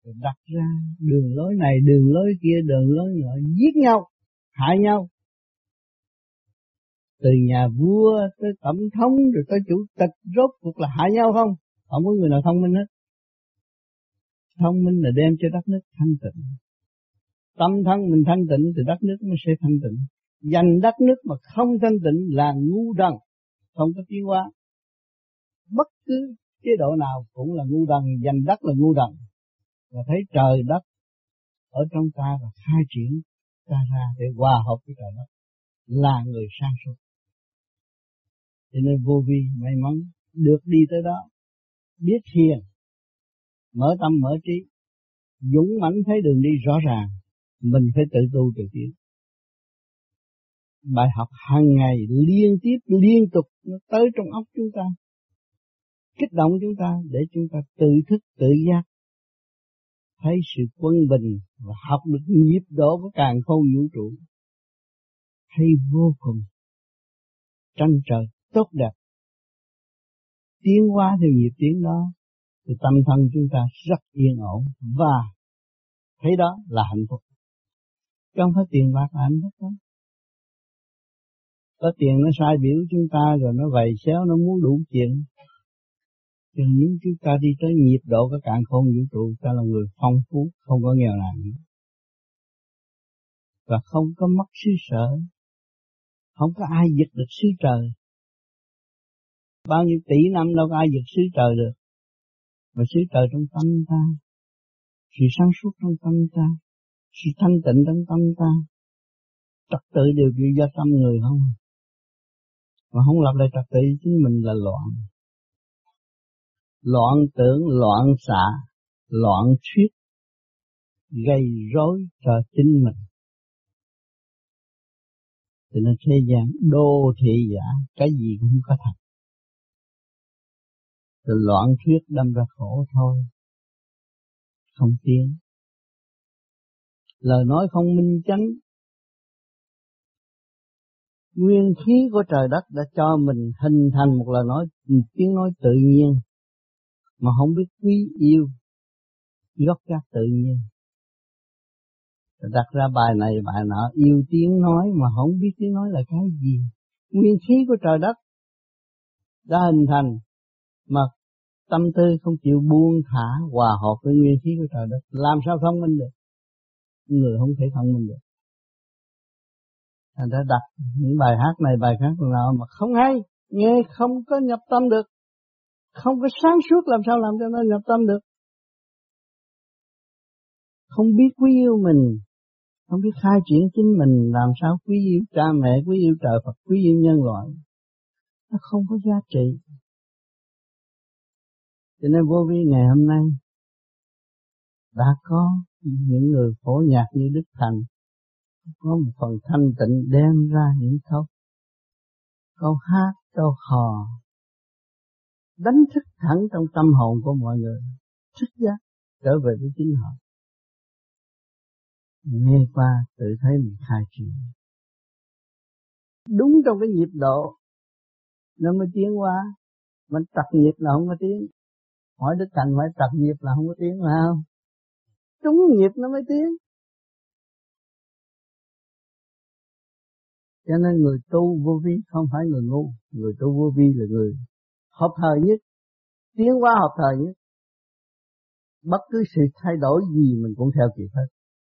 rồi đặt ra đường lối này, đường lối kia, đường lối nọ, giết nhau, hại nhau. Từ nhà vua tới tổng thống rồi tới chủ tịch, rốt cuộc là hại nhau không? Không có người nào thông minh hết. Thông minh là đem cho đất nước thanh tịnh. Tâm thân mình thanh tịnh thì đất nước nó sẽ thanh tịnh. Giành đất nước mà không thanh tịnh là ngu đần, không có tiến hóa. Bất cứ chế độ nào cũng là ngu đần, giành đất là ngu đần. Và thấy trời đất ở trong ta và khai triển ta ra để hòa hợp với trời đất là người sáng suốt. Cho nên vô vi may mắn được đi tới đó, biết thiền, mở tâm mở trí, dũng mãnh thấy đường đi rõ ràng, mình phải tự tu tự tiến. Bài học hàng ngày liên tiếp liên tục nó tới trong óc chúng ta, kích động chúng ta để chúng ta tự thức tự giác, thấy sự quân bình và học được nhịp độ của càn khôn vũ trụ, hay vô cùng tranh trời tốt đẹp, tiến hóa theo nhịp tiến đó thì tâm thân chúng ta rất yên ổn và thấy đó là hạnh phúc. Không phải tiền bạc là hạnh phúc đó. Có tiền nó sai biểu chúng ta rồi nó vầy xéo, nó muốn đủ chuyện. Cho nên chúng ta đi tới nhịp độ của càn khôn vũ trụ, ta là người phong phú, không có nghèo nàn nữa. Và không có mất xứ sở, không có ai giật được xứ trời. Bao nhiêu tỷ năm đâu có ai giật xứ trời được. Mà xứ trời trong tâm ta, sự sáng suốt trong tâm ta, sự thanh tịnh trong tâm ta, trật tự đều do tâm người không. Mà không lập lại trật tự chính mình là loạn. Loạn tưởng, loạn xạ, loạn thuyết, gây rối cho chính mình. Cho nên thế gian đô thị giả, cái gì cũng không có thật. Rồi loạn thuyết đâm ra khổ thôi, không tiến. Lời nói không minh chánh, nguyên khí của trời đất đã cho mình hình thành một lời nói, một tiếng nói tự nhiên, mà không biết quý yêu, gốc gác tự nhiên. Rồi đặt ra bài này bài nọ, yêu tiếng nói mà không biết tiếng nói là cái gì. Nguyên khí của trời đất đã hình thành, mà tâm tư không chịu buông thả hòa hợp với nguyên khí của trời đất, làm sao thông minh được? Người không thể thông minh được. Thành ra đặt những bài hát này bài khác nào mà không hay, nghe không có nhập tâm được, không có sáng suốt, làm sao làm cho nó nhập tâm được? Không biết quý yêu mình, không biết khai triển chính mình, làm sao quý yêu cha mẹ, quý yêu trời Phật, quý yêu nhân loại, nó không có giá trị. Cho nên vô vi ngày hôm nay đã có những người phổ nhạc như Đức Thành, có một phần thanh tịnh đem ra những câu hát, câu hò, đánh thức thẳng trong tâm hồn của mọi người, thức giác trở về với chính họ. Nghe qua tự thấy mình khai triển đúng trong cái nhịp độ nó mới tiến hóa. Mình trật nhịp là không có tiến. Hỏi Đức Thành phải trật nhịp là không có tiến phải không? Trúng nhịp nó mới tiến. Cho nên người tu vô vi không phải người ngu, người tu vô vi là người hợp thời nhất, tiến hóa hợp thời nhất. Bất cứ sự thay đổi gì mình cũng theo kịp hết.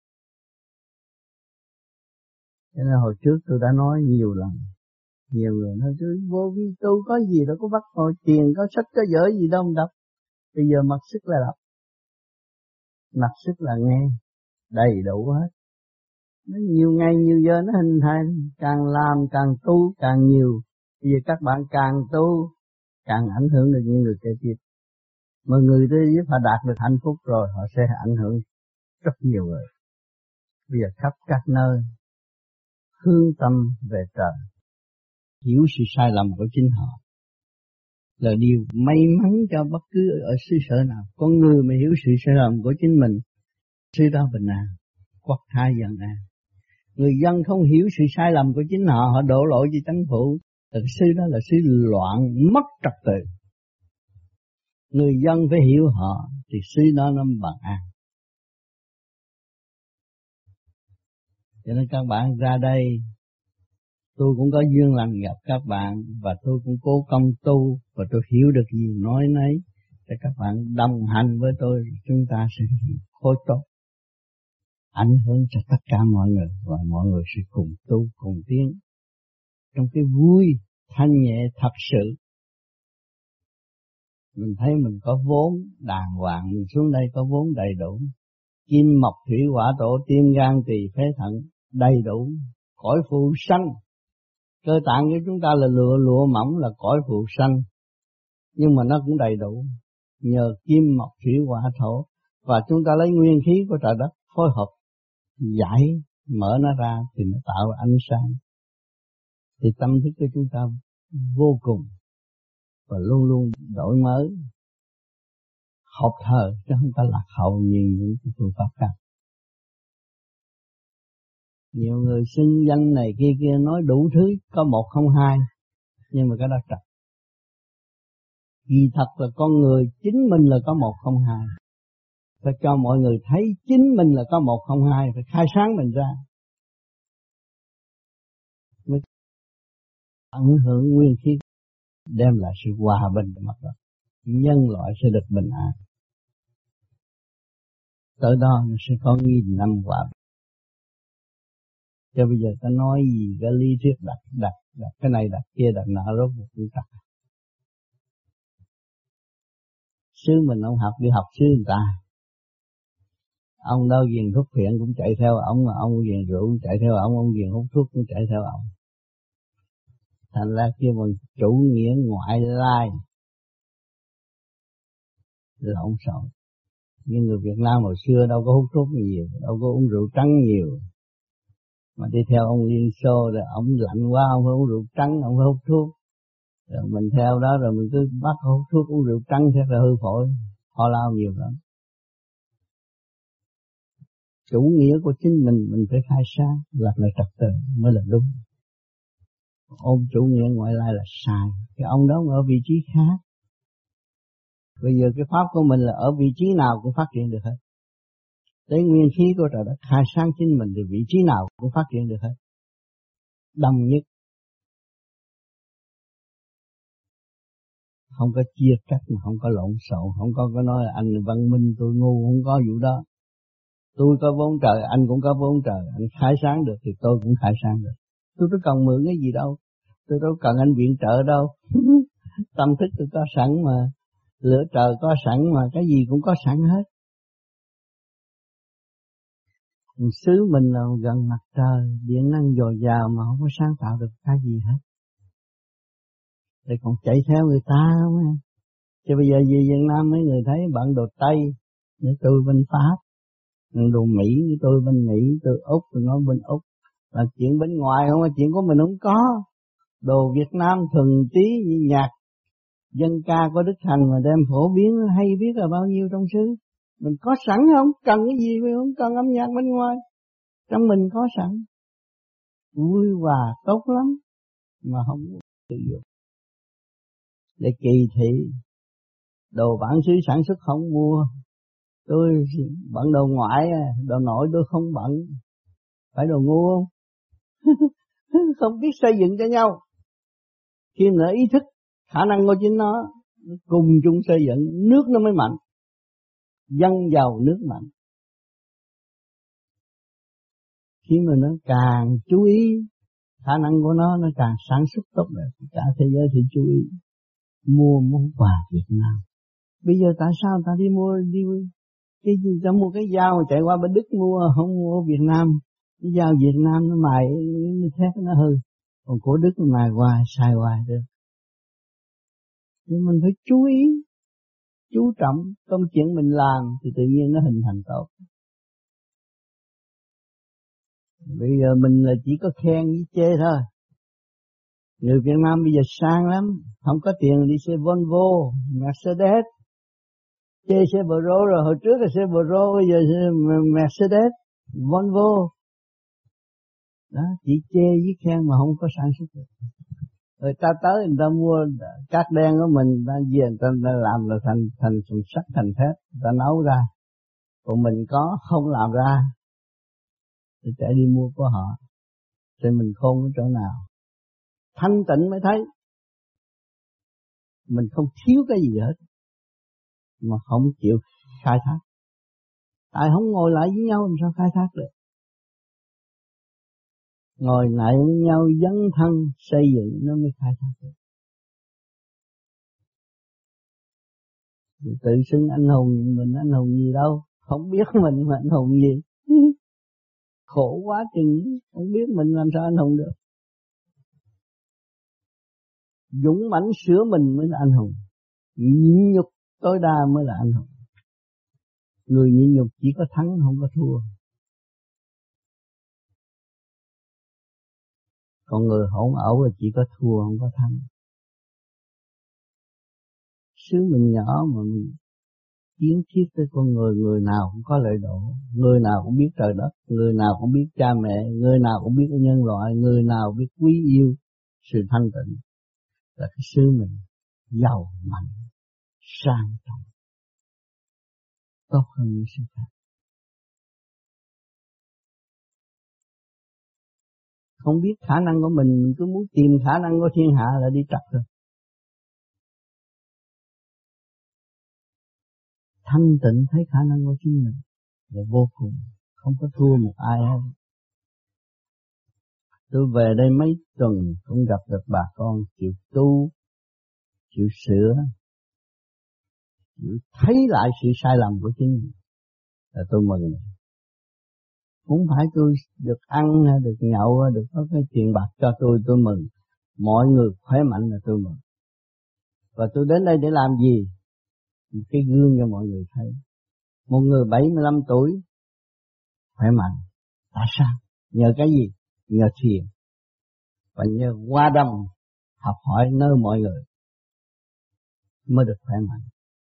Cho nên hồi trước tôi đã nói nhiều lần, nhiều người nói chứ vô vi tu có gì đâu, có bắt ngồi tiền, có sách có vở gì đâu mà đọc. Bây giờ mặc sức là đọc, mặc sức là nghe, đầy đủ hết. Nó nhiều ngày nhiều giờ nó hình thành, càng làm càng tu càng nhiều. Bây giờ các bạn càng tu càng ảnh hưởng được những người kế tiếp. Mà người tới giúp họ đạt được hạnh phúc rồi, họ sẽ ảnh hưởng rất nhiều người. Bây giờ khắp các nơi hướng tâm về trời, hiểu sự sai lầm của chính họ là điều may mắn cho bất cứ ở xứ sở nào. Con người mà hiểu sự sai lầm của chính mình, xứ đó bình an, quốc thái dân an. Người dân không hiểu sự sai lầm của chính họ, họ đổ lỗi cho chính phủ, thì xứ đó là xứ loạn, mất trật tự. Người dân phải hiểu họ thì xứ đó nó bằng an. Cho nên các bạn ra đây, tôi cũng có duyên lành gặp các bạn, và tôi cũng cố công tu, và tôi hiểu được gì nói nấy, để các bạn đồng hành với tôi, chúng ta sẽ khối tốt, ảnh hưởng cho tất cả mọi người, và mọi người sẽ cùng tu, cùng tiến, trong cái vui, thanh nhẹ thật sự. Mình thấy mình có vốn đàng hoàng, mình xuống đây có vốn đầy đủ, kim mộc thủy hỏa thổ tim gan tỳ phế thận đầy đủ, cõi phù sanh. Cơ tạng của chúng ta là lụa mỏng, là cõi phù sanh, nhưng mà nó cũng đầy đủ nhờ kim mộc thủy hỏa thổ, và chúng ta lấy nguyên khí của trời đất phối hợp giải mở nó ra thì nó tạo ánh sáng. Thì tâm thức của chúng ta vô cùng và luôn luôn đổi mới, học thờ chứ không phải lạc hậu như những phương pháp khác. Nhiều người xưng danh này kia nói đủ thứ, có 102, nhưng mà cái đó trật. Vì thật là con người chính mình là có 102. Phải cho mọi người thấy chính mình là có 102, phải khai sáng mình ra, mới ảnh hưởng nguyên khí, đem lại sự hòa bình cho mặt đất, nhân loại sẽ được bình an. Tới đó nó sẽ có 1000 năm hòa bình. Cho bây giờ ta nói gì cái lý thuyết đặt cái này đặt kia đặt nọ rốt cuộc cũng đặt. Sứ mình ông học đi học sứ người ta. Ông đâu ghiền thuốc phiện cũng chạy theo ông, mà ông ghiền rượu cũng chạy theo ông ghiền hút thuốc cũng chạy theo ông. Thành ra kêu bằng chủ nghĩa ngoại lai, lộn xộn. Nhưng người Việt Nam hồi xưa đâu có hút thuốc nhiều, đâu có uống rượu trắng nhiều. Mà đi theo ông Liên Xô rồi ông lạnh quá, ông phải uống rượu trắng, ông phải hút thuốc. Rồi mình theo đó rồi mình cứ bắt hút thuốc uống rượu trắng thế là hư phổi, ho lao nhiều lắm. Chủ nghĩa của chính mình phải khai sáng, lập lại trật tự mới là đúng. Ôm chủ nghĩa ngoại lai là sai. Cái ông đó ở vị trí khác. Bây giờ cái pháp của mình là ở vị trí nào cũng phát triển được hết. Lấy nguyên khí của trời đất khai sáng chính mình thì vị trí nào cũng phát triển được hết. Đồng nhất. Không có chia cắt mà không có lộn xộn, không có nói là anh văn minh tôi ngu, không có vụ đó. Tôi có vốn trời, anh cũng có vốn trời, anh khai sáng được thì tôi cũng khai sáng được. Tôi có cần mượn cái gì đâu, tôi đâu cần anh viện trợ đâu. Tâm thức tôi có sẵn mà, lửa trời có sẵn mà, cái gì cũng có sẵn hết. Xứ mình là gần mặt trời, điện năng dồi dào mà không có sáng tạo được cái gì hết. Thì còn chạy theo người ta không à. Chứ bây giờ về Việt Nam mấy người thấy bạn đồ Tây, để tôi bên Pháp, đồ Mỹ, tôi bên Mỹ, tôi Úc, tôi nói bên Úc. Là chuyện bên ngoài không, chuyện của mình không có. Đồ Việt Nam thuần tí như nhạc dân ca của Đức Thành mà đem phổ biến hay biết là bao nhiêu trong xứ. Mình có sẵn không, cần cái gì mình không cần âm nhạc bên ngoài. Trong mình có sẵn, vui hòa tốt lắm, mà không sử dụng. Để kỳ thị, đồ bản xứ sản xuất không mua. Tôi bận đồ ngoại, đồ nội tôi không bận. Phải đồ ngu không? Không biết xây dựng cho nhau. Khi nó ý thức khả năng của chính nó cùng chung xây dựng, nước nó mới mạnh. Dân giàu nước mạnh. Khi mà nó càng chú ý khả năng của nó càng sản xuất tốt đẹp, cả thế giới thì chú ý mua món quà Việt Nam. Bây giờ tại sao ta đi cái gì, ta mua cái dao mà chạy qua bên Đức mua, không mua Việt Nam. Cái dao Việt Nam nó mài nó thép nó hư, còn của Đức nó mài hoài sai hoài được. Thì mình phải chú ý, chú trọng công chuyện mình làm thì tự nhiên nó hình thành tốt. Bây giờ mình là chỉ có khen với chê thôi. Người Việt Nam bây giờ sang lắm, không có tiền đi xe Volvo, Mercedes, chê xe Pro rồi, hồi trước là xe Pro, bây giờ xe Mercedes, Volvo. Đó, chỉ chê với khen mà không có sản xuất được. Rồi ta tới người ta mua cát đen của mình, ta về người ta làm là thành sắt thành thép, người ta nấu ra. Còn mình có không làm ra. Rồi chạy đi mua của họ. Rồi mình khôn ở chỗ nào? Thanh tịnh mới thấy mình không thiếu cái gì hết, mà không chịu khai thác. Tại không ngồi lại với nhau làm sao khai thác được? Ngồi lại với nhau dấn thân xây dựng nó mới khai thác được. Rồi tự xưng anh hùng, mình anh hùng gì đâu, không biết mình mà anh hùng gì. Khổ quá chừng, không biết mình làm sao anh hùng được. Dũng mãnh sửa mình mới là anh hùng, nhịn nhục tối đa mới là anh hùng. Người nhịn nhục chỉ có thắng không có thua. Còn người hỗn ẩu là chỉ có thua không có thắng. Xứ mình nhỏ mà mình kiến thiết với con người, người nào cũng có lợi độ, người nào cũng biết trời đất, người nào cũng biết cha mẹ, người nào cũng biết nhân loại, người nào biết quý yêu sự thanh tịnh, là cái xứ mình giàu mạnh, sang trọng, tốt hơn những xứ khác. Không biết khả năng của mình cứ muốn tìm khả năng của thiên hạ là đi trật rồi. Thanh tịnh thấy khả năng của chính mình là vô cùng, không có thua một ai hết. Tôi về đây mấy tuần cũng gặp được bà con chịu tu, chịu sửa, chịu thấy lại sự sai lầm của chính mình, là tôi mừng. Không phải tôi được ăn hay được nhậu hay được có cái tiền bạc cho tôi mừng. Mọi người khỏe mạnh là tôi mừng. Và tôi đến đây để làm gì? Một cái gương cho mọi người thấy. Một người 75 tuổi khỏe mạnh. Tại sao? Nhờ cái gì? Nhờ thiền. Và nhờ qua đồng học hỏi nơi mọi người mới được khỏe mạnh.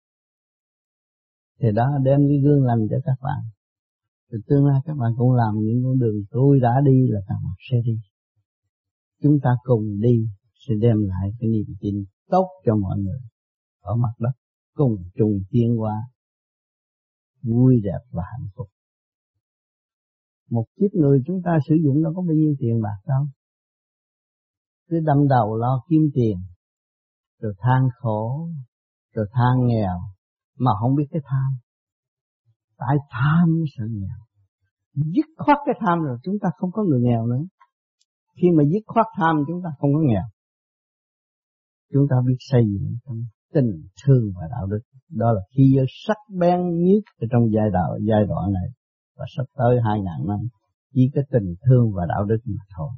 Thì đó, đem cái gương lành cho các bạn. Từ tương lai các bạn cũng làm những con đường tôi đã đi là các bạn sẽ đi. Chúng ta cùng đi sẽ đem lại cái niềm tin tốt cho mọi người ở mặt đất, cùng chung tiến hóa vui đẹp và hạnh phúc. Một kiếp người chúng ta sử dụng đâu có bao nhiêu tiền bạc đâu, cứ đâm đầu lo kiếm tiền, rồi than khổ, rồi than nghèo, mà không biết cái tham. Tại tham mới sợ nghèo. Dứt khoát cái tham rồi chúng ta không có người nghèo nữa. Khi mà dứt khoát tham chúng ta không có nghèo. Chúng ta biết xây dựng trong tình thương và đạo đức. Đó là khí giới sắc bén nhất trong giai đoạn này. Và sắp tới 2000 năm chỉ có tình thương và đạo đức mà thôi.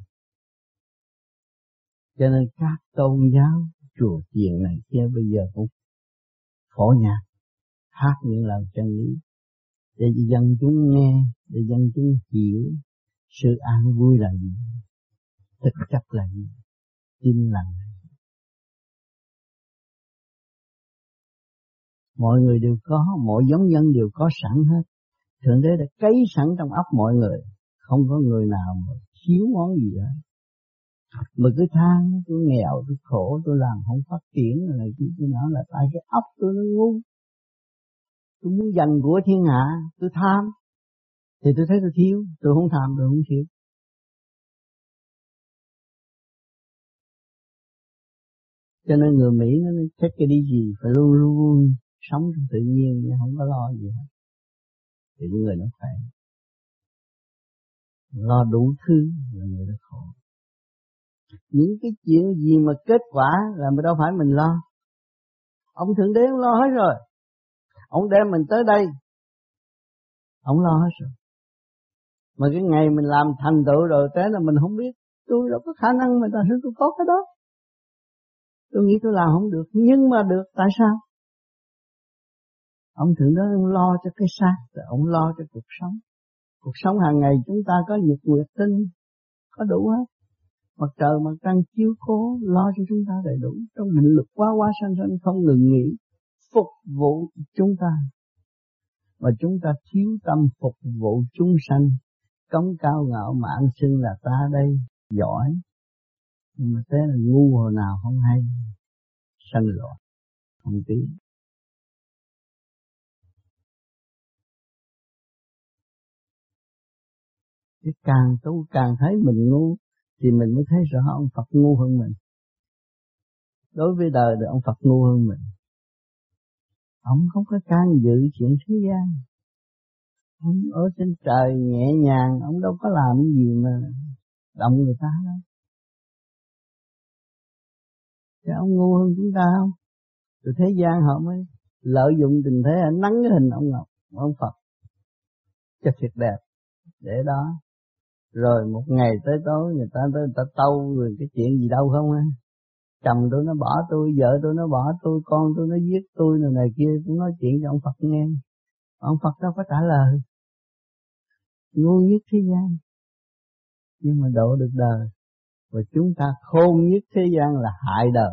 Cho nên các tôn giáo, chùa chiền này kia bây giờ cũng phổ nhạc, hát những lời chân lý để dân chúng nghe, để dân chúng hiểu sự an vui là gì, thực chất là gì, tin là gì. Mọi người đều có, mỗi giống dân đều có sẵn hết. Thượng Đế đã cấy sẵn trong óc mọi người, không có người nào mà thiếu món gì hết. Mà cứ than tôi nghèo, tôi khổ, tôi làm không phát triển rồi này kia, tôi nói là tại cái óc tôi nó ngu. Tôi muốn giành của thiên hạ, tôi tham, thì tôi thấy tôi thiếu, tôi không tham, tôi không thiếu. Cho nên người Mỹ nó thích cái đi gì phải luôn luôn sống trong tự nhiên, không có lo gì hết. Thì người nó khỏe. Lo đủ thứ là người nó khổ. Những cái chuyện gì mà kết quả là đâu phải mình lo. Ông Thượng Đế ông lo hết rồi. Ông đem mình tới đây, ông lo hết rồi. Mà cái ngày mình làm thành tựu rồi thế là mình không biết. Tôi đâu có khả năng mà tại sao tôi có cái đó. Tôi nghĩ tôi làm không được, nhưng mà được, tại sao? Ông Thượng Đế ông lo cho cái xác, rồi ông lo cho cuộc sống. Cuộc sống hàng ngày chúng ta có nhật nguyệt tinh, có đủ hết. Mặt trời mặt trăng chiếu cố lo cho chúng ta đầy đủ. Trong định lực quá sanh sanh không ngừng nghỉ phục vụ chúng ta. Mà chúng ta thiếu tâm phục vụ chúng sanh, cống cao ngạo mạn xưng là ta đây giỏi, nhưng mà thế là ngu hồi nào không hay, sanh loạn không tiến. Chứ càng tu càng thấy mình ngu thì mình mới thấy rõ ông Phật ngu hơn mình. Đối với đời thì ông Phật ngu hơn mình. Ông không có can dự chuyện thế gian. Ông ở trên trời nhẹ nhàng, ông đâu có làm cái gì mà động người ta đâu. Chứ ông ngu hơn chúng ta không? Từ thế gian họ mới lợi dụng tình thế nắng cái hình ông Ngọc, ông Phật cho thiệt đẹp để đó. Rồi một ngày tới tối người ta tâu rồi cái chuyện gì đâu không á. Chồng tôi nó bỏ tôi, vợ tôi nó bỏ tôi, con tôi nó giết tôi này kia, tôi nói chuyện cho ông Phật nghe. Ông Phật đâu có trả lời. Ngu nhất thế gian nhưng mà độ được đời. Và chúng ta khôn nhất thế gian là hại đời.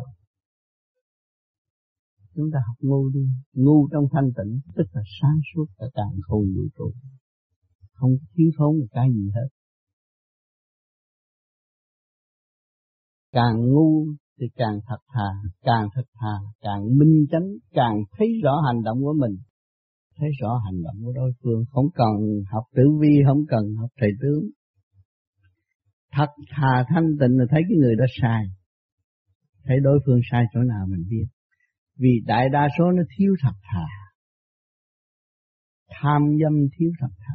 Chúng ta học ngu đi. Ngu trong thanh tịnh tức là sáng suốt cả càng khôn vũ trụ, không thiếu thốn một cái gì hết. Càng ngu thì càng thật thà, càng thật thà càng minh chánh, càng thấy rõ hành động của mình, thấy rõ hành động của đối phương. Không cần học tử vi, không cần học thầy tướng. Thật thà thanh tịnh là thấy cái người đó sai, thấy đối phương sai chỗ nào mình biết. Vì đại đa số nó thiếu thật thà, tham dâm thiếu thật thà.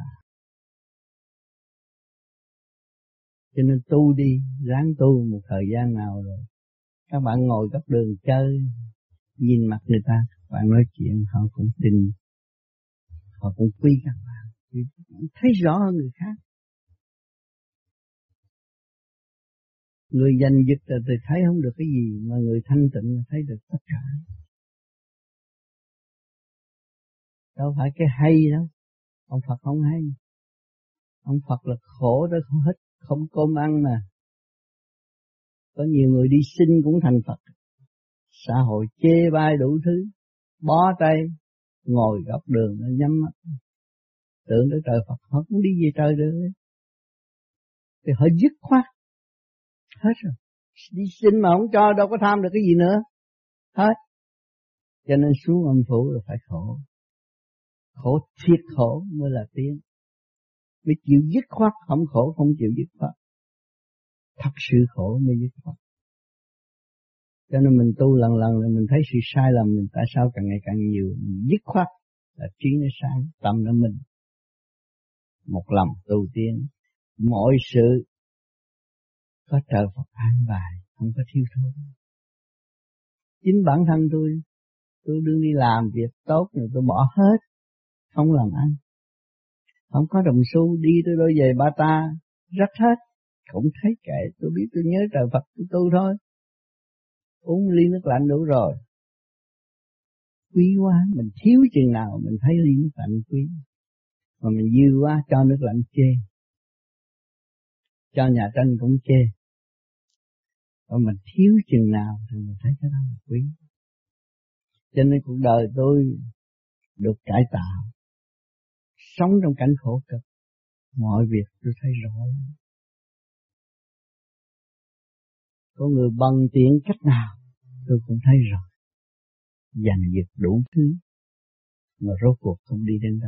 Cho nên tu đi, ráng tu một thời gian nào rồi các bạn ngồi góc đường chơi, nhìn mặt người ta, bạn nói chuyện họ cũng tin, họ cũng quý các bạn, thấy rõ hơn người khác. Người giành giật thì thấy không được cái gì, mà người thanh tịnh thấy được tất cả. Đâu phải cái hay đâu, ông Phật không hay. Ông Phật là khổ đó, không hết, không cơm ăn mà. Có nhiều người đi xin cũng thành Phật. Xã hội chê bai đủ thứ, bó tay, ngồi góc đường nó nhắm mắt, tưởng tới trời Phật, họ cũng đi về trời được. Thì họ dứt khoát hết rồi. Đi xin mà không cho đâu có tham được cái gì nữa. Hết. Cho nên xuống âm phủ là phải khổ. Khổ thiệt khổ mới là tiến. Mới chịu dứt khoát, không khổ không chịu dứt khoát. Thật sự khổ mới dứt khoát. Cho nên mình tu lần lần là mình thấy sự sai lầm mình tại sao càng ngày càng nhiều. Mình dứt khoát là trí nó sáng, tâm nó minh. Một lòng tu tiến, mọi sự có trời Phật an bài, không có thiếu thốn. Chính bản thân tôi đương đi làm việc tốt rồi tôi bỏ hết, không làm ăn, không có đồng xu, đi tôi đôi giày Bata rách hết, cũng thấy kệ, tôi biết tôi nhớ trời Phật tôi tu thôi. Uống ly nước lạnh đủ rồi. Quý quá, mình thiếu chừng nào mình thấy ly nước lạnh quý, mà mình dư quá cho nước lạnh chê, cho nhà tranh cũng chê. Và mình thiếu chừng nào thì mình thấy cái đó là quý. Cho nên cuộc đời tôi được cải tạo, sống trong cảnh khổ cực, mọi việc tôi thấy rõ. Có người bằng tiện cách nào tôi cũng thấy rõ, giành giật đủ thứ mà rốt cuộc không đi đến đâu.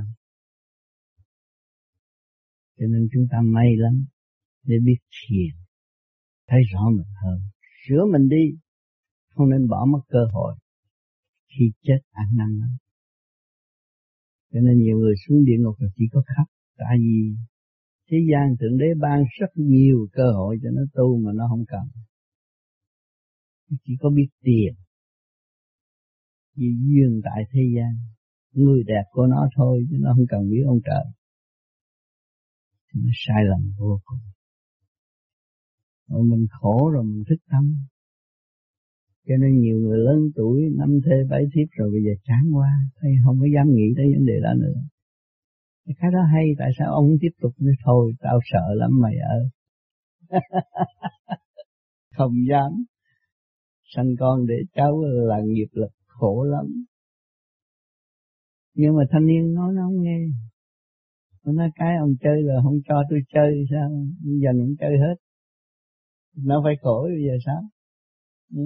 Cho nên chúng ta may lắm để biết thiền, thấy rõ mình hơn, sửa mình đi, không nên bỏ mất cơ hội khi chết ăn năn lắm. Cho nên nhiều người xuống địa ngục là chỉ có khóc, tại vì thế gian Thượng Đế ban rất nhiều cơ hội cho nó tu mà nó không cần. Chỉ có biết tiền, vì duyên tại thế gian, người đẹp của nó thôi, chứ nó không cần biết ông trời. Nó sai lầm vô cùng. Rồi mình khổ rồi mình thức tâm. Cho nên nhiều người lớn tuổi, năm thê bảy thiếp rồi bây giờ chán quá, thấy không có dám nghĩ tới vấn đề đó nữa. Cái đó hay, tại sao ông tiếp tục nói thôi, tao sợ lắm mày ơi. Không dám. Sanh con để cháu là nghiệp lực khổ lắm. Nhưng mà thanh niên nói nó không nghe. Nó nói cái ông chơi rồi không cho tôi chơi sao, giờ nó chơi hết. Nó phải khổ bây giờ sao? Ừ.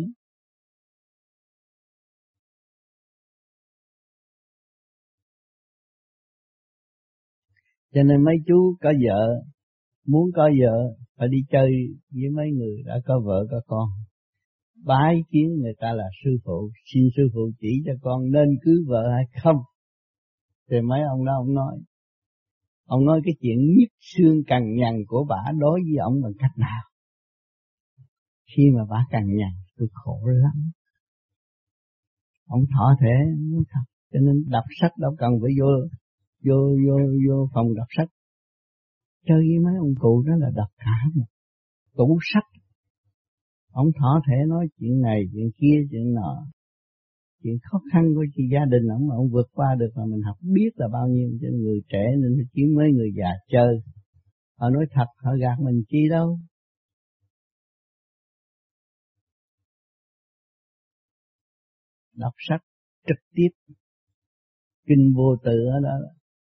Cho nên mấy chú có vợ Muốn có vợ phải đi chơi với mấy người đã có vợ có con, bái kiến người ta là sư phụ, xin sư phụ chỉ cho con nên cưới vợ hay không. Thì mấy ông đó ông nói cái chuyện nhức xương cằn nhằn của bả đối với ông bằng cách nào. Khi mà bả cằn nhằn tôi khổ lắm. Ông thọ thể nói thật, cho nên đọc sách đâu cần phải vô phòng đọc sách. Chơi với mấy ông cụ đó là đọc cả một tủ sách. Ông thọ thể nói chuyện này, chuyện kia, chuyện nọ, chuyện khó khăn của chị gia đình ông mà ông vượt qua được mà mình học biết là bao nhiêu. Cho người trẻ nên chỉ mấy người già chơi. Họ nói thật, họ gạt mình chi đâu. Đọc sách trực tiếp, kinh vô tự ở đó.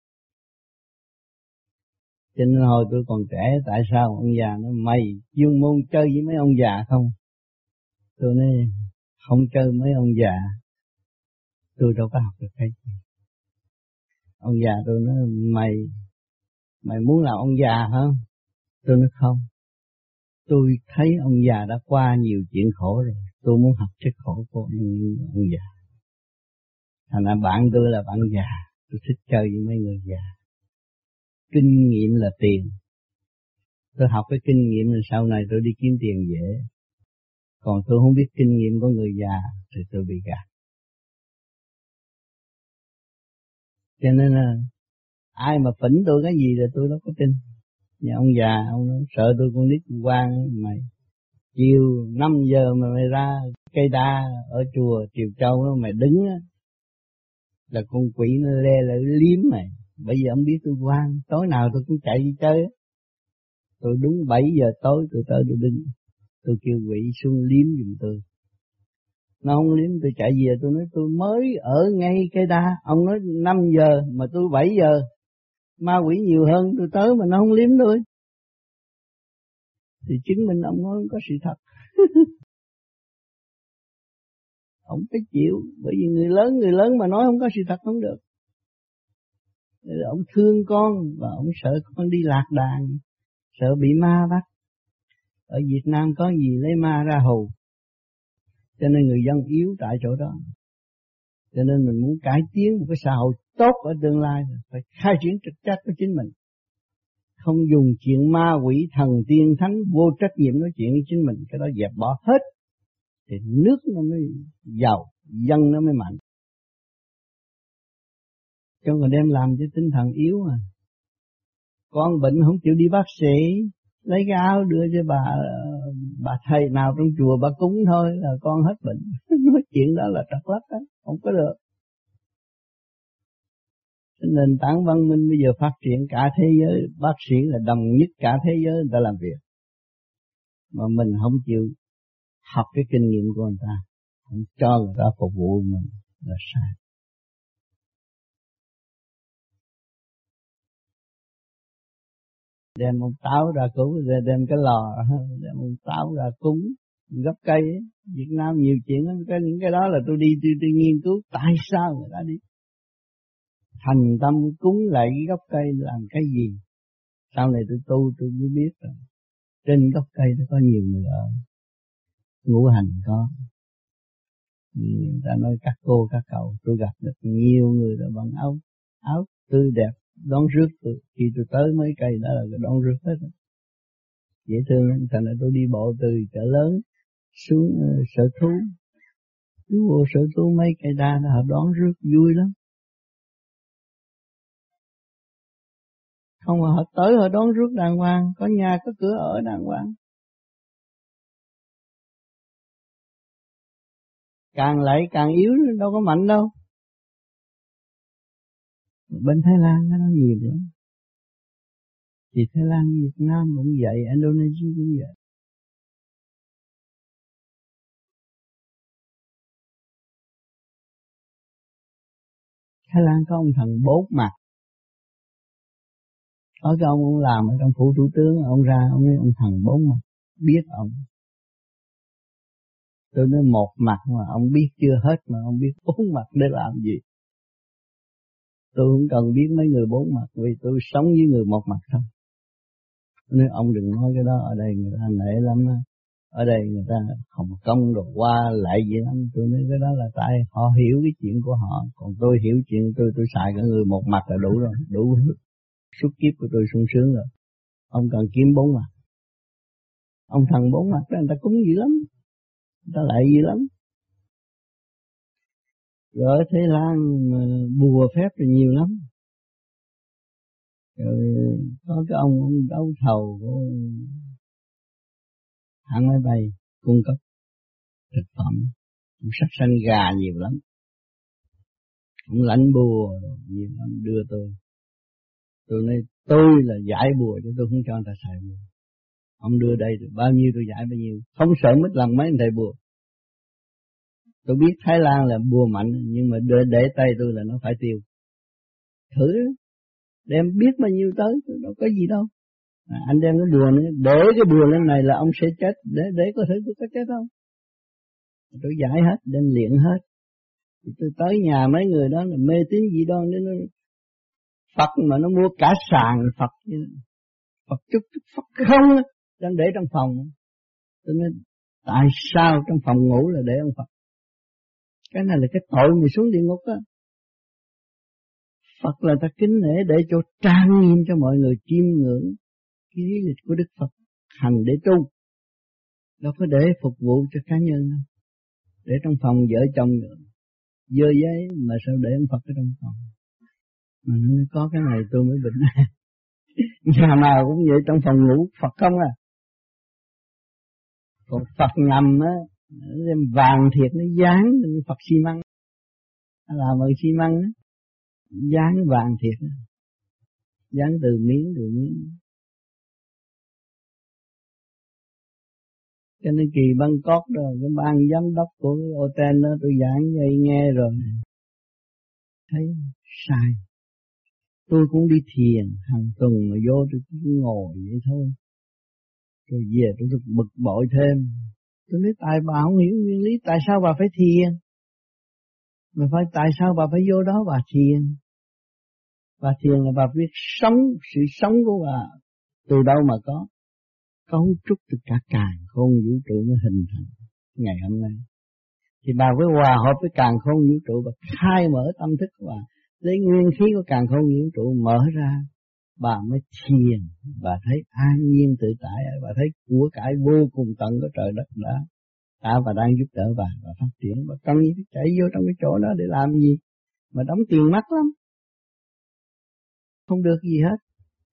Cho nên hồi tôi còn trẻ, tại sao ông già nói mày chuyên môn chơi với mấy ông già không? Tôi nói không chơi mấy ông già, tôi đâu có học được cái gì. Ông già tôi nói mày muốn làm ông già hả? Tôi nói không, tôi thấy ông già đã qua nhiều chuyện khổ rồi, tôi muốn học cái khổ của ông già. Thành ra bạn tôi là bạn già, tôi thích chơi với mấy người già. Kinh nghiệm là tiền. Tôi học cái kinh nghiệm rồi sau này tôi đi kiếm tiền dễ. Còn tôi không biết kinh nghiệm của người già thì tôi bị gạt. Cho nên là ai mà phỉnh tôi cái gì là tôi đâu có tin. Nhà ông già, ông nói, sợ tôi con nít quan mày. Chiều 5 giờ mà mày ra cây đa ở chùa Triều Châu đó, mày đứng á, là con quỷ nó lê lại liếm mày. Bây giờ ông biết tôi quan, tối nào tôi cũng chạy đi chơi á. Tôi đúng 7 giờ tối tôi tới tôi đứng. Tôi kêu quỷ xuống liếm giùm tôi. Nó không liếm tôi chạy về, tôi nói tôi mới ở ngay cây đa. Ông nói 5 giờ mà tôi 7 giờ. Ma quỷ nhiều hơn tôi tới mà nó không liếm tôi. Thì chứng minh ông nói không có sự thật. Ông phải chịu, bởi vì người lớn mà nói không có sự thật không được. Ông thương con và ông sợ con đi lạc đàn, sợ bị ma bắt. Ở Việt Nam có gì lấy ma ra hù. Cho nên người dân yếu tại chỗ đó. Cho nên mình muốn cải tiến một cái xã hội tốt ở tương lai, phải khai triển trực trách của chính mình. Không dùng chuyện ma quỷ thần tiên thánh vô trách nhiệm nói chuyện với chính mình, cái đó dẹp bỏ hết. Thì nước nó mới giàu, dân nó mới mạnh. Chứ còn đem làm cho tinh thần yếu mà. Con bệnh không chịu đi bác sĩ, lấy cái áo đưa cho bà thầy nào trong chùa bà cúng thôi là con hết bệnh. Nói chuyện đó là trật lắc đó, không có được. Nền tảng văn minh bây giờ phát triển cả thế giới, bác sĩ là đồng nhất cả thế giới người ta làm việc. Mà mình không chịu học cái kinh nghiệm của người ta, không cho người ta phục vụ mình là sai. Đem ông táo ra cúng, đem cái lò, đem ông táo ra cúng, gấp cây ấy. Việt Nam nhiều chuyện lắm, những cái đó là tôi nghiên cứu tại sao người ta đi. Thành tâm cúng lại cái gốc cây làm cái gì? Sau này tôi mới biết rồi. Trên gốc cây nó có nhiều người ở. Ngũ hành có. Người ta nói các cô các cậu, tôi gặp được nhiều người đã bằng áo tươi đẹp đón rước tôi. Khi tôi tới mấy cây đó là đón rước hết. Dễ thương, thành ra tôi đi bộ từ chợ lớn xuống sở thú. Cứ vô sở thú mấy cây đa đó họ đón rước vui lắm. Không mà họ tới họ đón rước đàng hoàng, có nhà có cửa ở đàng hoàng. Càng lại càng yếu, đâu có mạnh đâu. Bên Thái Lan nó nhiều lắm. Thì Thái Lan, Việt Nam cũng vậy, Indonesia cũng vậy. Thái Lan có ông thần 4 mặt. Có cái ông làm ở trong phủ thủ tướng, ông ra ông nói ông thần 4 mặt, biết ông. Tôi nói 1 mặt mà ông biết chưa hết mà ông biết 4 mặt để làm gì. Tôi không cần biết mấy người 4 mặt vì tôi sống với người 1 mặt thôi. Nếu ông đừng nói cái đó, ở đây người ta nể lắm á. Ở đây người ta không công đồ qua lại gì lắm. Tôi nói cái đó là tại họ hiểu cái chuyện của họ. Còn tôi hiểu chuyện tôi xài cả người một mặt là đủ rồi. Đủ suốt kiếp của tôi sung sướng rồi. Ông cần kiếm 4 mặt. Ông thần 4 mặt đó người ta cúng dữ lắm. Người ta lại dữ lắm. Rồi ở Thế Lan bùa phép thì nhiều lắm. Rồi có cái ông đấu thầu của hãng máy bay cung cấp thực phẩm, sắc xanh gà nhiều lắm. Ông lãnh bùa nhiều lắm đưa tôi. Tôi nói tôi là giải bùa chứ tôi không cho người ta xài bùa. Ông đưa đây bao nhiêu tôi giải bao nhiêu. Không sợ mất lòng mấy anh thầy bùa. Tôi biết Thái Lan là bùa mạnh, nhưng mà để tay tôi là nó phải tiêu. Thử đó. Đem biết bao nhiêu tới, đâu có gì đâu. Anh đem cái bùa nữa, để cái bùa lên này là ông sẽ chết. Để có thể tôi có chết không? Tôi giải hết, đem luyện hết. Tôi tới nhà mấy người đó là mê tín dị đoan đến nó Phật mà nó mua cả sàn Phật, Phật chút Phật không đang để trong phòng. Tôi nói tại sao trong phòng ngủ là để ông Phật? Cái này là cái tội mình xuống địa ngục á. Phật là ta kính nể để cho trang nghiêm cho mọi người chiêm ngưỡng cái lý lịch của Đức Phật, hành để tu, đâu có để phục vụ cho cá nhân. Để trong phòng vợ chồng dơ giấy mà sao để ông Phật ở trong phòng? Mà nó có cái này tôi mới bệnh. Nhà nào cũng vậy, trong phòng ngủ Phật không à. Còn Phật ngầm á, đem vàng thiệt nó dán Phật xi măng, làm bằng xi măng á, dán vàng thiệt, dán từ miếng. Cho nên kỳ Bangkok đó, cái ban giám đốc của cái hotel đó tôi giảng vậy nghe rồi, thấy sai. Tôi cũng đi thiền hàng tuần mà vô tôi cứ ngồi vậy thôi. Rồi về tôi được bực bội thêm. Tôi nói tại bà không hiểu nguyên lý, tại sao bà phải thiền? Mà phải tại sao bà phải vô đó bà thiền? Bà thiền là bà biết sống, sự sống của bà từ đâu mà có. Cấu trúc từ cả càn khôn vũ trụ mới hình thành ngày hôm nay. Thì bà phải hòa hợp với càn khôn vũ trụ và khai mở tâm thức của bà, lấy nguyên khí của càn khôn vũ trụ mở ra, bà mới thiền, bà thấy an nhiên tự tại, bà thấy của cải vô cùng tận của trời đất đã và đang giúp đỡ bà và phát triển. Bà cần gì phải chạy vô trong cái chỗ đó để làm gì mà đóng tiền mắc lắm, không được gì hết.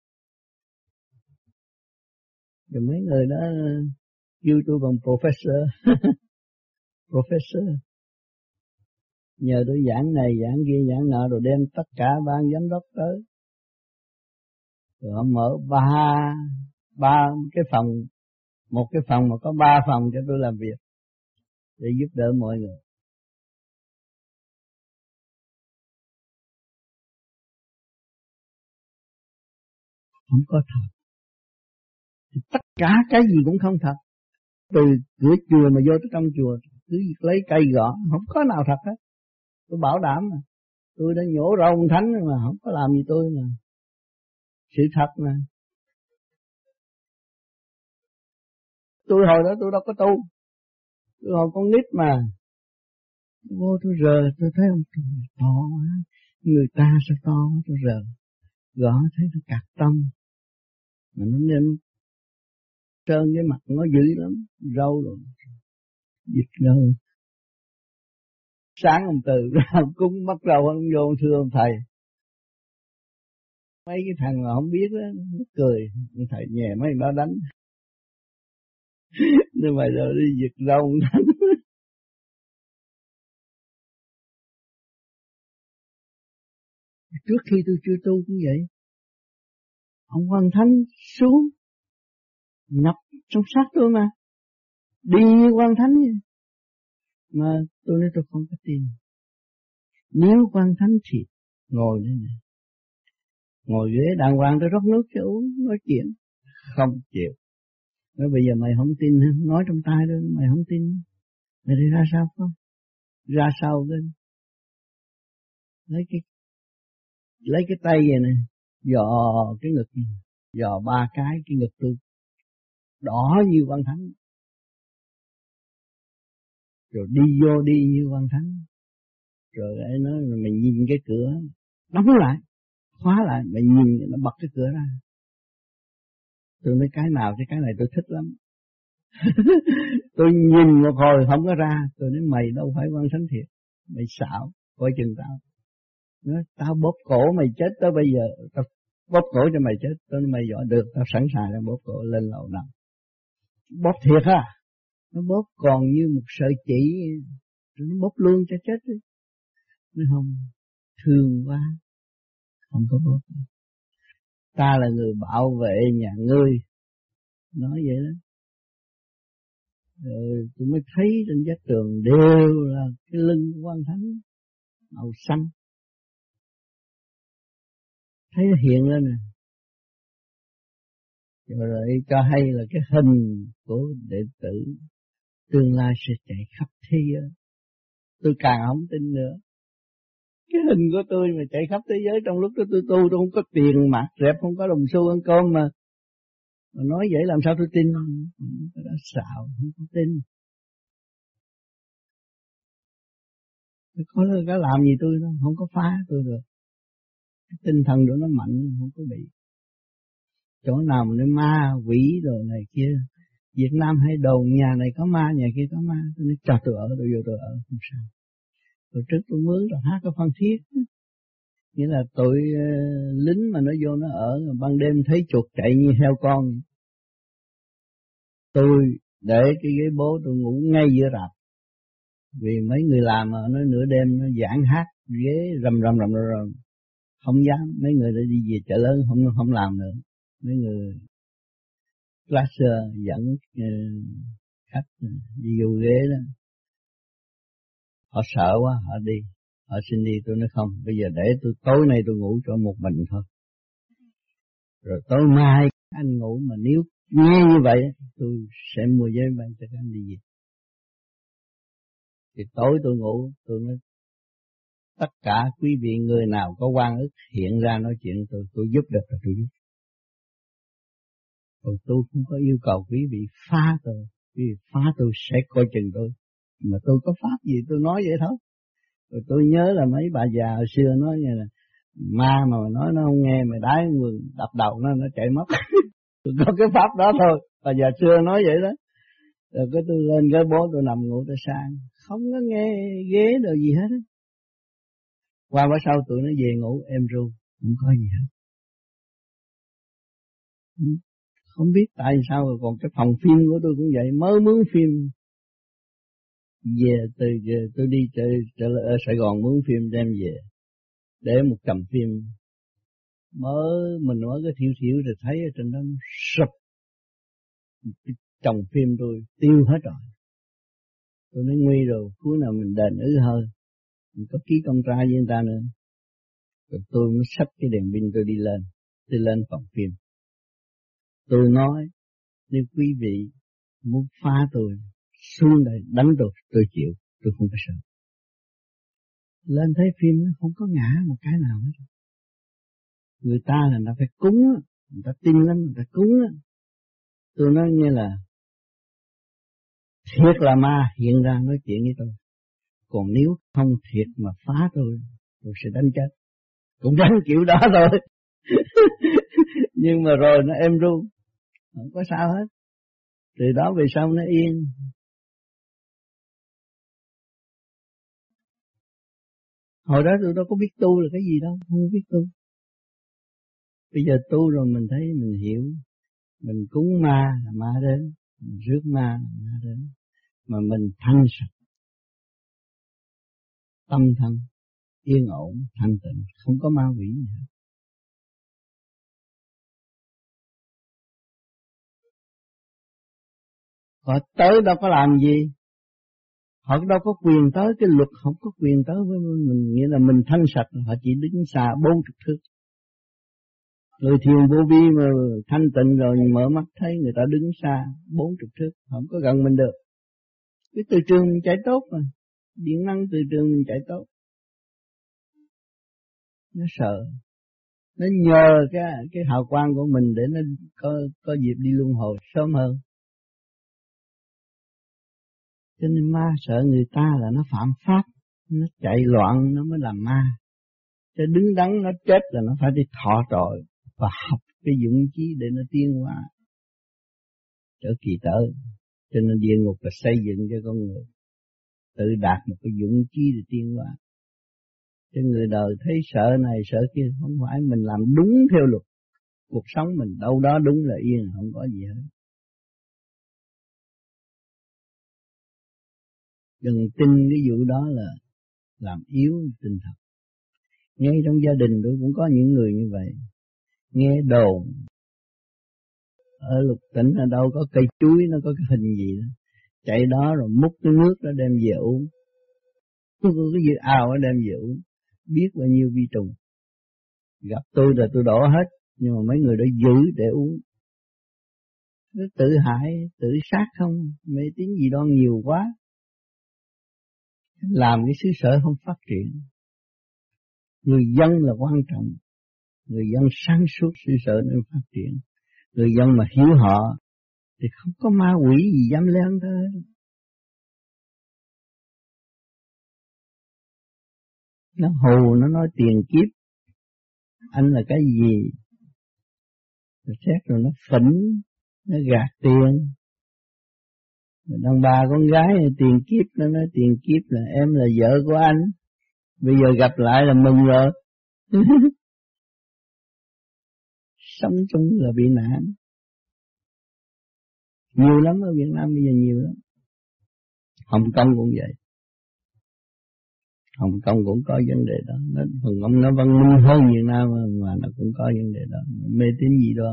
Rồi mấy người đó kêu tôi bằng professor. Professor, nhờ tôi giảng này giảng kia giảng nọ, rồi đem tất cả ban giám đốc tới, rồi họ mở ba cái phòng, một cái phòng mà có 3 phòng cho tôi làm việc để giúp đỡ mọi người. Không có thật. Thì tất cả cái gì cũng không thật. Từ cửa chùa mà vô tới trong chùa cứ lấy cây gõ, không có nào thật hết. Tôi bảo đảm mà. Tôi đã nhổ rau ông thánh mà không có làm gì tôi mà. Sự thật mà. Tôi hồi đó tôi đâu có tu. Tôi hồi con nít mà. Vô tôi rờ, tôi thấy ông to quá. Người ta sao to quá, tôi rờ. Gõ thấy nó cạc tâm. Mà nó nên trơn cái mặt nó dữ lắm. Râu rồi. Dịch rồi. Sáng ông Từ ra cúng bắt đầu ông vô thưa ông thầy. Mấy cái thằng mà không biết đó, nó cười. Ông thầy nhè mấy thằng đó đánh. Nhưng mà rồi đi giật râu ông đánh. Trước khi tôi chưa tu cũng vậy. Ông Quan Thánh xuống nhập trong xác tôi mà. Đi như Quan Thánh vậy. Mà tôi nói tôi không có tin. Nếu Quan Thánh thì ngồi đây này, ngồi ghế đàng hoàng tôi rót nước cho uống, nói chuyện. Không chịu. Nói bây giờ mày không tin, nói trong tai đó, mày không tin. Mày đi ra sao không? Ra sau lên. Lấy cái tay vậy này, dò cái ngực này. dò 3 cái ngực tôi đỏ như Quan Thánh, rồi đi như Quan Thánh, rồi ấy nói là mày nhìn cái cửa đóng lại, khóa lại, mày nhìn nó bật cái cửa ra. Tôi nói cái nào chứ cái này tôi thích lắm. Tôi nhìn một hồi không có ra, tôi nói mày đâu phải Quan Thánh thiệt, mày xạo, coi chừng tao. Nói tao bóp cổ mày chết tới bây giờ, tao bóp cổ cho mày chết. Tôi nói mày giỏi được, tao sẵn sàng để bóp cổ lên lầu nằm. Bóp thiệt ha, nó bóp còn như một sợi chỉ, nó bóp luôn cho chết đi. Nói không, thương quá, không có bóp. Ta là người bảo vệ nhà ngươi, nói vậy đó. Rồi tôi mới thấy trên vách tường đều là cái lưng của Quan Thánh màu xanh, thấy nó hiện lên nè. Rồi cho hay là cái hình của đệ tử tương lai sẽ chạy khắp thế giới. Tôi càng không tin nữa. Cái hình của tôi mà chạy khắp thế giới, trong lúc đó tôi tu, tôi không có tiền mặt rẹp, không có đồng xu ăn cơm mà nói vậy làm sao tôi tin? Tôi đã xạo, không có tin. Có làm gì tôi đâu, không có phá tôi được. Cái tinh thần của nó mạnh, không có bị. Chỗ nào mà nó ma, quỷ rồi này kia. Việt Nam hay đồn nhà này có ma, nhà kia có ma. Tôi nói cho tôi ở, tôi vô tôi ở, không sao. Rồi trước tôi mướn rồi hát cái Phan Thiết. Nghĩa là tụi lính mà nó vô nó ở, ban đêm thấy chuột chạy như heo con. Tôi để cái ghế bố tôi ngủ ngay giữa rạp. Vì mấy người làm mà nó nửa đêm nó giảng hát, ghế rầm. Không dám, mấy người đã đi về chợ lớn không làm nữa. Mấy người classer dẫn khách đi vô ghế đó. Họ sợ quá, họ đi. Họ xin đi, tôi nói không, bây giờ để tôi tối nay tôi ngủ cho một mình thôi. Rồi tối mai anh ngủ, mà nếu nghe như vậy tôi sẽ mua vé bay cho các anh đi về. Thì tối tôi ngủ, tôi nói tất cả quý vị người nào có oan ức hiện ra nói chuyện tôi giúp được là tôi giúp. Còn tôi không có yêu cầu quý vị phá tôi, quý vị phá tôi sẽ coi chừng tôi. Mà tôi có pháp gì tôi nói vậy thôi. Rồi tôi nhớ là mấy bà già hồi xưa nói như là ma mà nói nó không nghe, mày đái người đập đầu nó chạy mất. Tôi có cái pháp đó thôi. Bà già xưa nói vậy đó. Rồi cái tôi lên cái bố tôi nằm ngủ tôi sang, không có nghe ghế đồ gì hết. Qua bữa sau tụi nó về ngủ êm ru, không có gì hết. Không biết tại sao rồi. Còn cái phòng phim của tôi cũng vậy, mới mướn phim về, tôi đi ở Sài Gòn mướn phim đem về để một cầm phim, mình nói cái thiểu rồi thấy ở trên đó sụp, chồng phim tôi tiêu hết rồi. Tôi nói nguy rồi, cuối nào mình đền ứ hơi, mình có ký công tra với người ta nữa. Rồi tôi mới xách cái đèn pin tôi đi lên, tôi lên phòng phim. Tôi nói nếu quý vị muốn phá tôi, xuống đây đánh tôi chịu, tôi không có sợ. Lên thấy phim nó không có ngã một cái nào hết. Người ta là người ta phải cúng, người ta tin lắm, người ta cúng. Tôi nói như là thiệt là ma hiện ra nói chuyện với tôi. Còn nếu không thiệt mà phá tôi sẽ đánh chết. Cũng đánh kiểu đó thôi. Nhưng mà rồi nó êm ru, không có sao hết. Từ đó về sau nó yên. Hồi đó tôi đâu có biết tu là cái gì đâu, không biết tu. Bây giờ tu rồi mình thấy mình hiểu. Mình cúng ma là ma đến, mình rước ma là ma đến. Mà mình thanh sạch, tâm thân yên ổn, thanh tịnh, không có ma quỷ gì hết. Họ tới đâu có làm gì, họ đâu có quyền tới, cái luật không có quyền tới với mình, nghĩa là mình thanh sạch, họ chỉ đứng xa 40 thước. Người thiền vô vi mà thanh tịnh rồi mở mắt thấy người ta đứng xa 40 thước, không có gần mình được. Cái từ trường mình chạy tốt mà, điện năng từ trường mình chạy tốt. Nó sợ, Nó nhờ cái hào quang của mình để nó có dịp đi luân hồi sớm hơn. Cho nên ma sợ người ta là nó phạm pháp, nó chạy loạn nó mới làm ma. Cho đứng đắn nó chết là nó phải đi thọ trội và học cái dũng chí để nó tiến hóa trở kỳ tới. Cho nên địa ngục là xây dựng cho con người tự đạt một cái dũng chí để tiến hóa. Cho người đời thấy sợ này sợ kia, không phải mình làm đúng theo luật cuộc sống mình, đâu đó đúng là yên, không có gì hết. Đừng tin cái vụ đó là làm yếu tinh thần. Ngay trong gia đình tôi cũng có những người như vậy. Nghe đồn ở Lục Tỉnh ở đâu có cây chuối nó có cái hình gì đó, chạy đó rồi múc cái nước đó đem về uống. Có cái gì ao đem về uống, biết bao nhiêu vi trùng. Gặp tôi là tôi đổ hết, nhưng mà mấy người đó giữ để uống. Nó tự hại, tự sát không, mê tín gì đó nhiều quá. Làm cái xứ sở không phát triển. Người dân là quan trọng. Người dân sáng suốt xứ sở nên phát triển. Người dân mà hiểu họ thì không có ma quỷ gì dám lên tới. Nó hù, nó nói tiền kiếp, anh là cái gì? Rồi xét rồi nó phỉnh, nó gạt tiền. Rồi đàn bà con gái tiền kiếp, nó nói tiền kiếp là em là vợ của anh. Bây giờ gặp lại là mừng rồi. Sống chung là bị nạn. Nhiều lắm ở Việt Nam bây giờ, nhiều lắm. Hồng Kông cũng vậy. Hồng Kông cũng có vấn đề đó. Hồng Kông nó văn minh hơn Việt Nam mà nó cũng có vấn đề đó. Mê tín gì đó.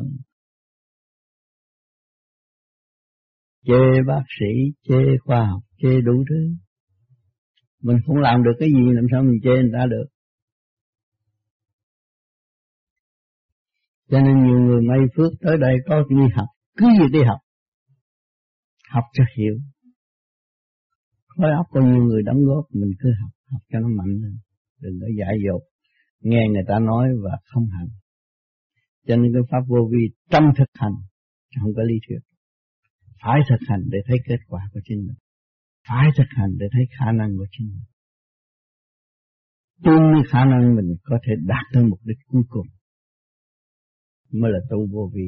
Chê bác sĩ, chê khoa học, chê đủ thứ. Mình không làm được cái gì làm sao mình chê người ta được. Cho nên nhiều người may phước tới đây có đi học, cứ gì đi học. Học cho hiểu. Khối óc có nhiều người đóng góp, mình cứ học, học cho nó mạnh lên. Đừng có dại dột, nghe người ta nói và không hành. Cho nên cái pháp vô vi trong thực hành, không có lý thuyết. Phải thực hành để thấy kết quả của chính mình. Phải thực hành để thấy khả năng của chính mình. Tương với khả năng mình có thể đạt tới mục đích cuối cùng. Mới là tu vô vi.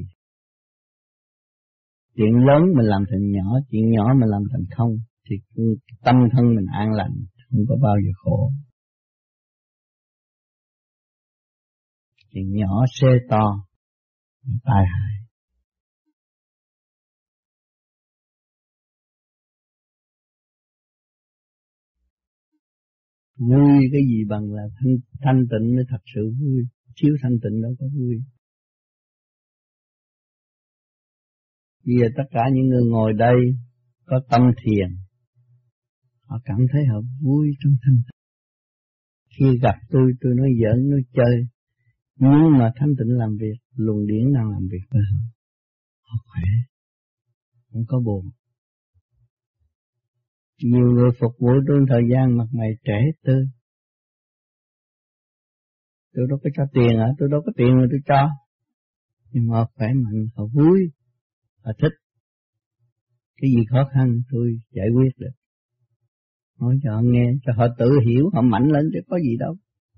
Chuyện lớn mình làm thành nhỏ, chuyện nhỏ mình làm thành không, thì tâm thân mình an lành, không có bao giờ khổ. Chuyện nhỏ xê to, tai hại. Vui cái gì bằng là thanh tịnh mới thật sự vui. Thiếu thanh tịnh đâu có vui. Bây giờ tất cả những người ngồi đây có tâm thiền, họ cảm thấy họ vui trong thanh tịnh. Khi gặp tôi nói giỡn, nói chơi, nhưng mà thanh tịnh làm việc, luồng điển đang làm việc với họ. Họ khỏe, không có buồn. Nhiều người phục vụ trong thời gian mặt mày trẻ tươi. Tôi đâu có cho tiền hả? Tôi đâu có tiền mà tôi cho. Nhưng mà họ khỏe mạnh, họ vui, họ thích. Cái gì khó khăn tôi giải quyết được. Nói cho họ nghe, cho họ tự hiểu, họ mạnh lên chứ có gì đâu.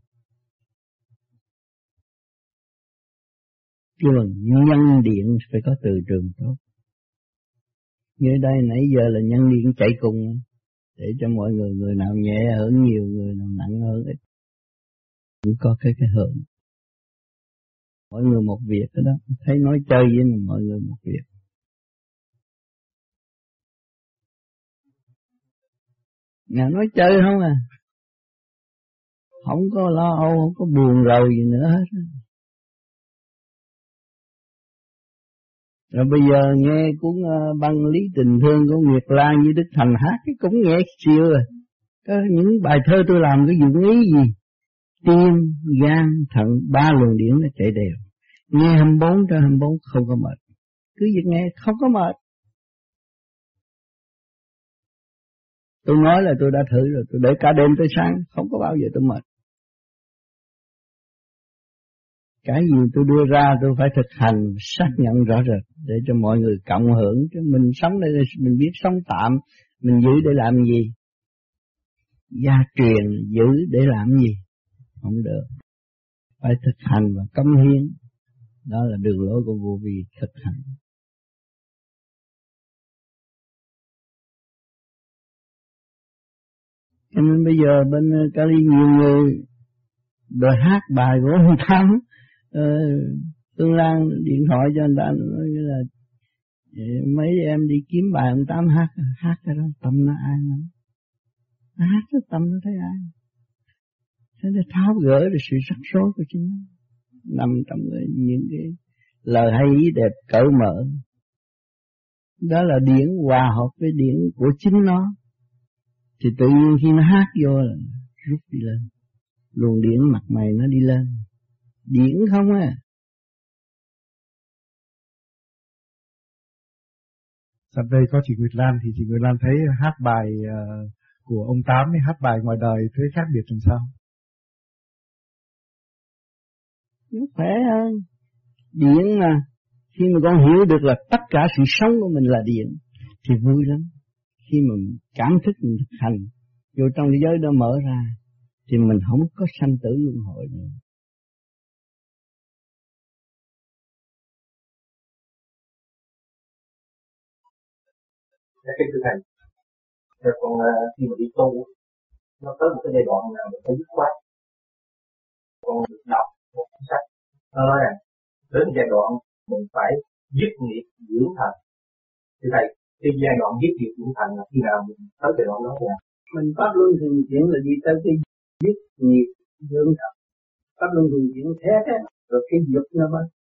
Kêu là nhân điện phải có từ trường tốt. Như đây nãy giờ là nhân điện chạy cùng, để cho mọi người, người nào nhẹ hưởng nhiều, người nào nặng hơn ít. Cũng có cái hưởng. Mọi người một việc đó, thấy nói chơi với mọi người một việc. Nhà nói chơi không à. Không có lo âu, không có buồn rầu gì nữa hết. Rồi bây giờ nghe cuốn băng lý tình thương của Nguyệt Lan với Đức Thành hát, cái cũng nghe siêu rồi. Có những bài thơ tôi làm cái dụng ý gì? Tim, gan, thận, 3 luồng điển nó chạy đều. Nghe 24/24 không có mệt. Cứ việc nghe không có mệt. Tôi nói là tôi đã thử rồi, tôi để cả đêm tới sáng, không có bao giờ tôi mệt. Cái gì tôi đưa ra tôi phải thực hành, xác nhận rõ rệt để cho mọi người cộng hưởng. Chứ mình sống đây mình biết sống tạm, mình giữ để làm gì? Gia truyền giữ để làm gì? Không được. Phải thực hành và cống hiến. Đó là đường lối của vô vi, thực hành. Cho nên bây giờ bên Cali nhiều người đòi hát bài của ông Tám. Tương Lan điện thoại cho anh ta nói là mấy em đi kiếm bài ông Tám hát cái đó tâm nó ai lắm. Hát cái tâm nó thấy ai. Thế để tháo gỡ được sự rắc rối của chính nó. Nằm trong những cái lời hay ý đẹp cởi mở. Đó là điển hòa hợp với điển của chính nó. Thì tự nhiên khi nó hát vô là rút đi lên. Luồng điển mặt mày nó đi lên. Điển không à. Sắp đây có chị Nguyệt Lan, thì chị Nguyệt Lan thấy hát bài của ông Tám với hát bài ngoài đời thấy khác biệt làm sao? Nó khỏe hơn. Điện mà, khi mà con hiểu được là tất cả sự sống của mình là điện, thì vui lắm. Khi mà mình cảm thức mình thực hành, vô trong cái giới đó mở ra, thì mình không có sanh tử luân hồi nữa. Cái thực hành, rồi còn khi mà đi tu, nó tới một cái giai đoạn nào mình phải dứt khoát. Còn được đọc một cuốn sách, nó nói rằng đến giai đoạn mình phải dứt nghiệp dưỡng thành. Thì thầy, cái giai đoạn dứt nghiệp dưỡng thành là khi nào mình tới giai đoạn đó rồi? Mình pháp luân thường chuyển là đi tới cái dứt nghiệp dưỡng thành. Pháp luân thường chuyển thét á, rồi cái dục nó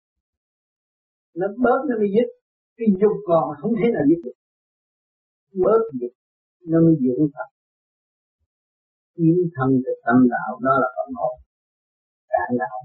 bớt nó mới dứt. Cái dục còn không thể nào dứt được. Bớt dục nó mới dưỡng thành. Tiến thân từ tâm đạo đó là phần hồn. Cả đạo.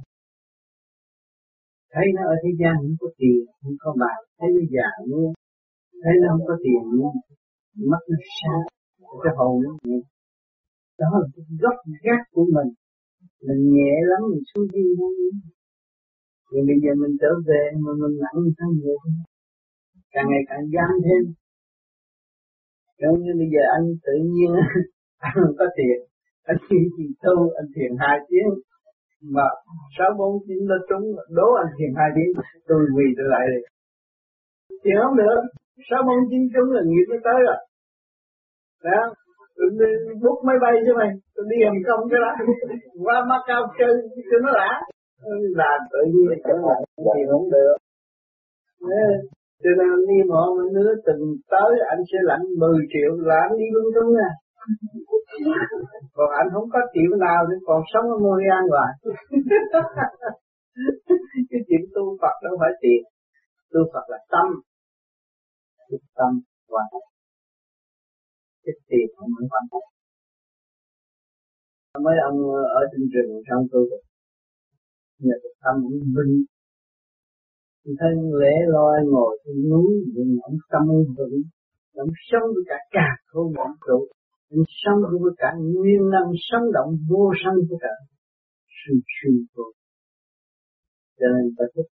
Thấy nó ở thế gian không có tiền, không có bạc, thấy nó già luôn. Thấy nó không có tiền luôn. Mắt nó sáng, cái hồn nó nhẹ. Đó là cái gốc gác của mình. Mình nhẹ lắm, mình xuống đi luôn. Rồi bây giờ mình trở về mà mình nặng sang người. Càng ngày càng giam thêm. Giống như bây giờ anh tự nhiên anh không có tiền. Anh chỉ tu, anh thiền 2 tiếng. Mà 649 nó trúng, đố anh thiền 2 tiếng. Tôi quỳ tôi lại đi. Thiền không được. 649 trúng là nghiệp nó tới rồi. Đó. Tôi bút máy bay cho mày. Tôi đi hầm công cho đó. Qua Macau chơi cho nó đã. Là tự nhiên trở lại. Thì không được. Cho nên anh đi mộ mà nữa từng tới anh sẽ lãnh 10 triệu là anh đi lung tung nè. Còn anh không có triệu nào thì còn sống ở Montreal hoài. Cái chuyện tu Phật đâu phải tiền. Tu Phật là tâm. Cái tâm quan trọng. Cái tiền không phải quan trọng. Mấy ông ở trên rừng trong tu nhờ cái tâm cũng vinh. Thân lễ loi ngồi trên núi nhưng ông tâm vững. Ông sống với cả không vũ trụ. Ông sống với cả nguyên năng sống động vô sanh của cả sự suy vô. Cho nên ta thích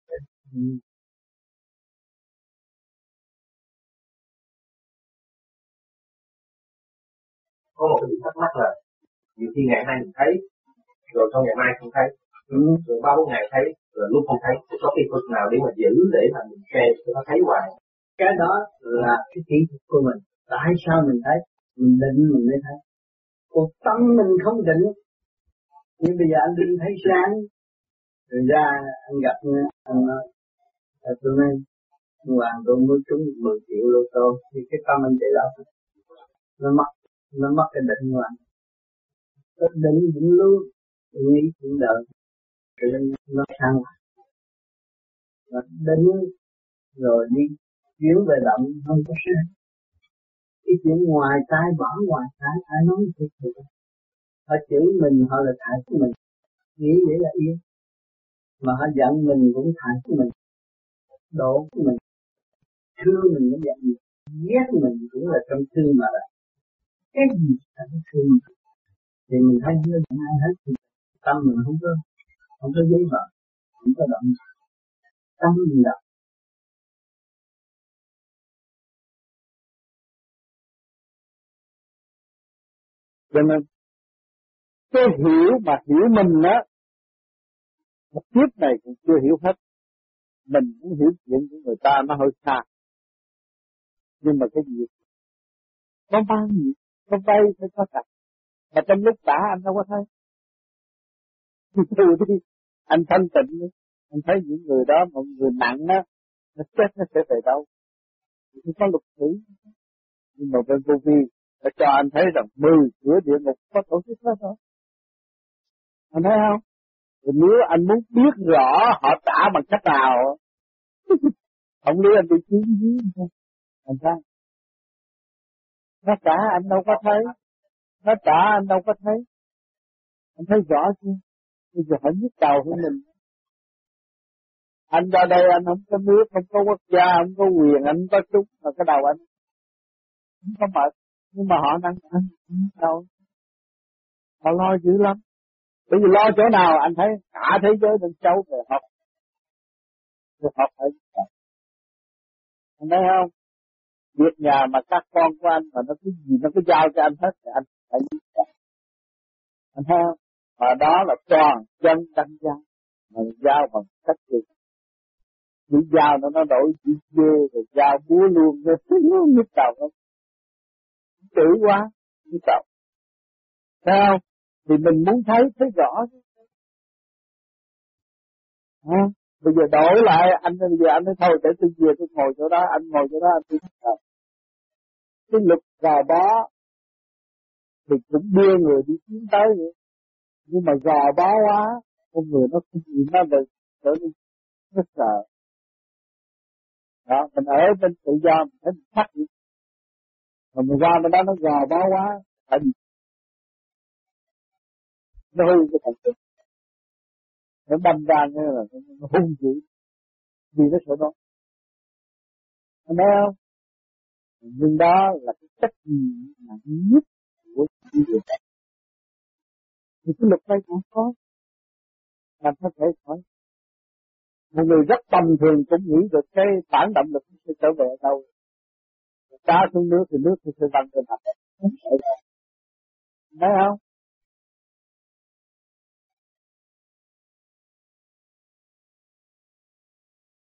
Có một cái điểm thắc mắc là nhiều khi ngày nay mình thấy, rồi sau ngày mai không thấy, rồi 3-4 ngày thấy, rồi lúc không thấy, có cái phước nào để mà giữ để mà mình kê cho nó thấy hoài. cái đó là cái kỹ thuật của mình. Tại sao mình thấy? Mình định mình mới thấy. Còn tâm mình không định. Nhưng bây giờ anh định thấy sáng, rồi ra anh gặp anh nói, tôi nói Hoàng tôi mới trúng 10 triệu lô tô, thì cái tâm anh chạy đâu? Nó mất cái định của anh. Cái định luôn, nghĩ chuyện đời, cho nên nó sang. Nó định rồi đi chuyển về động không có sáng. Cái chuyện ngoài tai bỏ ngoài tai, ai nói thiệt được. Họ chửi mình, họ là thải của mình. Nghĩ vậy là yên. Mà họ giận mình cũng thải của mình. Độ của mình. Thương mình cũng giận mình. Ghét mình cũng là trong thương mà là. Cái gì là cái thương mình. Thì mình thấy nó giận ai hết. Tâm mình không có giấy vợ. chỉ có động không có gì đâu. Cho nên cái hiểu mà hiểu mình á, một kiếp này cũng chưa hiểu hết. Mình muốn hiểu chuyện của người ta nó hơi xa. Nhưng mà cái gì có bao nhiêu, có vay phải có thật. Mà trong lúc đã anh đâu có thấy. Từ đi, anh thanh tịnh đi. Anh thấy những người đó, một người nặng á, nó chết nó sẽ về đâu. Thì có luật tử. Nhưng mà bên vô vi đã cho anh thấy rằng 10 cửa địa ngục có tổ chức hết thôi. Anh thấy không? Thì nếu anh muốn biết rõ họ trả bằng cách nào, không lý anh đi kiếm gì thôi. Anh thấy nó trả anh đâu có thấy. Nó trả anh đâu có thấy. Anh thấy rõ chưa? Bây giờ phải nhức đầu của mình. Anh ra đây anh không có nước, không có quốc gia, không có quyền, anh không có chút, mà cái đầu anh không có mệt. Nhưng mà họ đang ăn đâu. Họ lo dữ lắm. Bởi vì lo chỗ nào anh thấy cả thế giới đang trâu về học. Về học phải. Anh thấy không? Việc nhà mà các con của anh mà nó cứ gì nó cứ giao cho anh hết thì anh phải biết. Anh thấy không? Mà đó là toàn chân đăng giao. Mà giao bằng cách gì? Chỉ giao nó đổi chỉ dê rồi giao búa luôn. Nó nhức đầu không? Chữ quá. Nhức đầu. Thấy không? Thì mình muốn thấy rõ. Bây giờ đổi lại anh bây giờ anh nói thôi để tôi về tôi ngồi chỗ đó, anh ngồi chỗ đó anh tôi thích. Cái lực gò bó thì cũng đưa người đi tiến tới vậy. Nhưng mà gò bó quá, con người nó không chịu nó được, trở nên rất sợ. Đó, mình ở bên tự do mình thấy mình thắt vậy. Mà mình qua bên đó nó gò bó quá, phải bị nó hư cái thần kinh. Nó đâm ra như là nó hung dữ, vì nó sợ đó. Anh thấy không? Nhưng đó là cái trách nhiệm nặng nhất của những người này. Thì cái luật này cũng có. Làm có thể hỏi. Một người rất tầm thường cũng nghĩ được cái phản động lực sẽ trở về đâu. Cá xuống nước thì nước sẽ văng lên mặt. Không sợ đâu. Thấy không?